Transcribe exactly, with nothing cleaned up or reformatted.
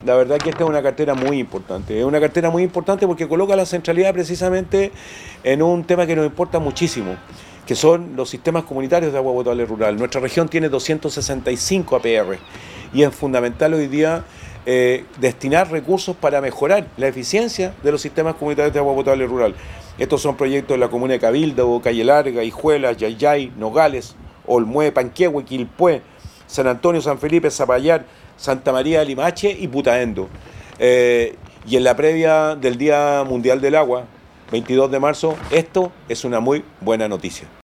la verdad que esta es una cartera muy importante. Es una cartera muy importante porque coloca la centralidad precisamente en un tema que nos importa muchísimo, que son los sistemas comunitarios de agua potable rural. Nuestra región tiene doscientos sesenta y cinco A P R y es fundamental hoy día eh, destinar recursos para mejorar la eficiencia de los sistemas comunitarios de agua potable rural. Estos son proyectos de la comuna de Cabildo, Calle Larga, Hijuelas, Yayay, Nogales, Olmué, Panquehue, Quilpué, San Antonio, San Felipe, Zapallar, Santa María de Limache y Putaendo. Eh, y en la previa del Día Mundial del Agua, veintidós de marzo, esto es una muy buena noticia.